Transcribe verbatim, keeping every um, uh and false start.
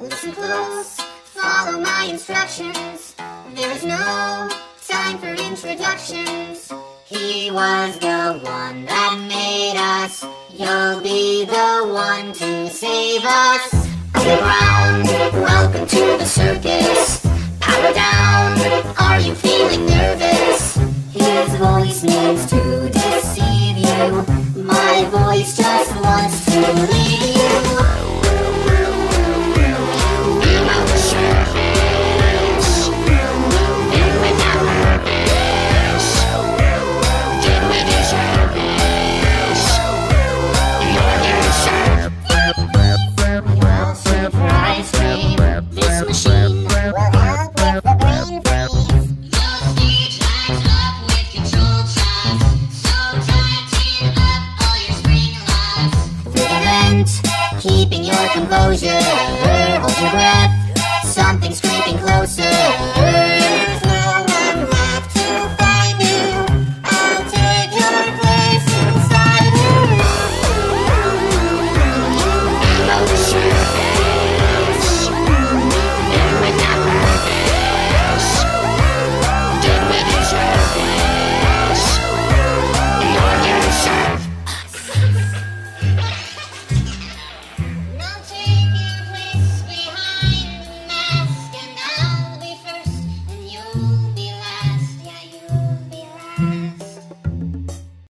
Listen close, follow my instructions. There is no time for introductions. He was the one that made us. You'll be the one to save us. Underground, welcome to the circus. Power down, are you feeling nervous? His voice means to deceive you. My voice just